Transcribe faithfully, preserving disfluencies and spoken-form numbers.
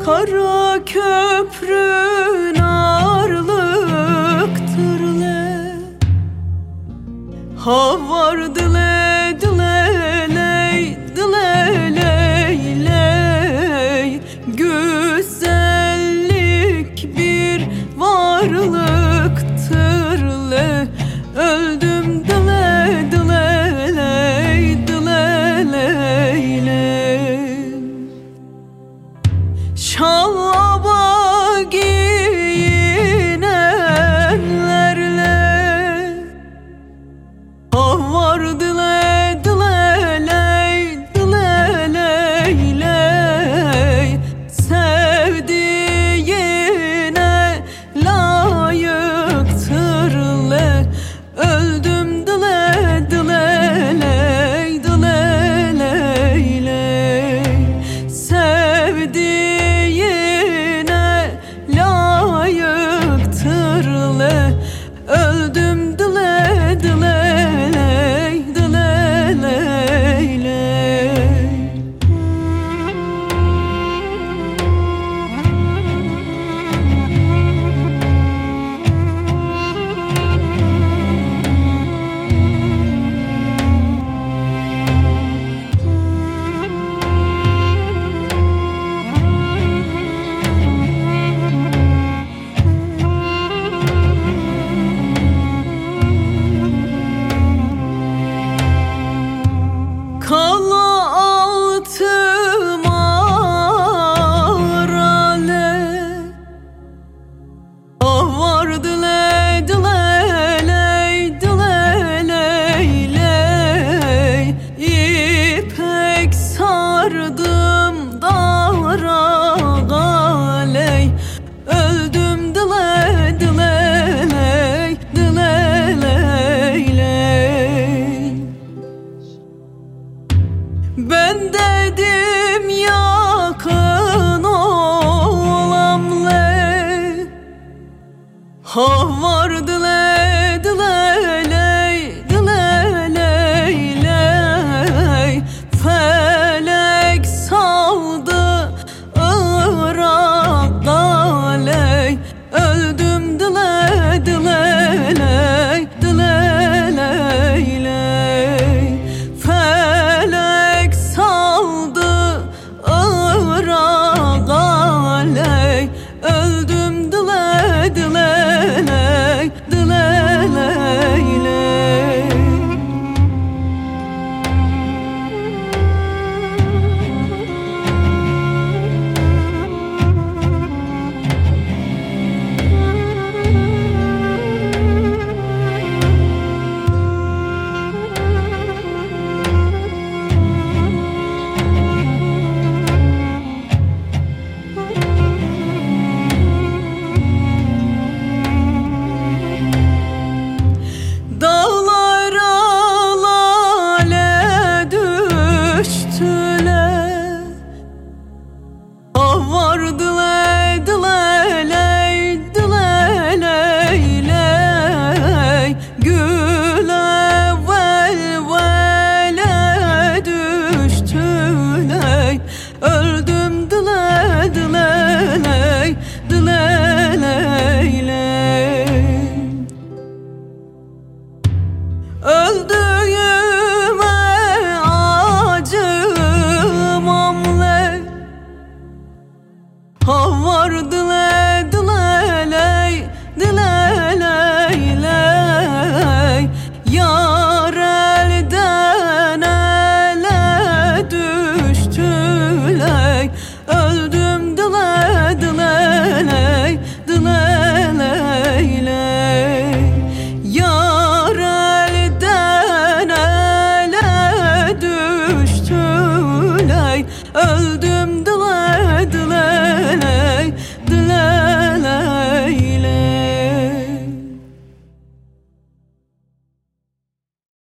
Kara köprün ağırlıktır le. Ha vardı le dileley dileley ley. Güzellik bir varlıktır le. Öldüm dile dileley dileley ley. Şalaba giyinenlerle ah vardı le dileley dileley ley. Sevdiğine layıktır le. Öldüm dile dileley dileley ley. Sevdiğine layıktır le. Öldüm dile dileley dileley ley. Kala altıma rale. Ah vardı le dileley dileley ley. İpek sardım dara galey. Öldüm dile dileley dileley ley. Ben dedim yakın olam le. Ha vardı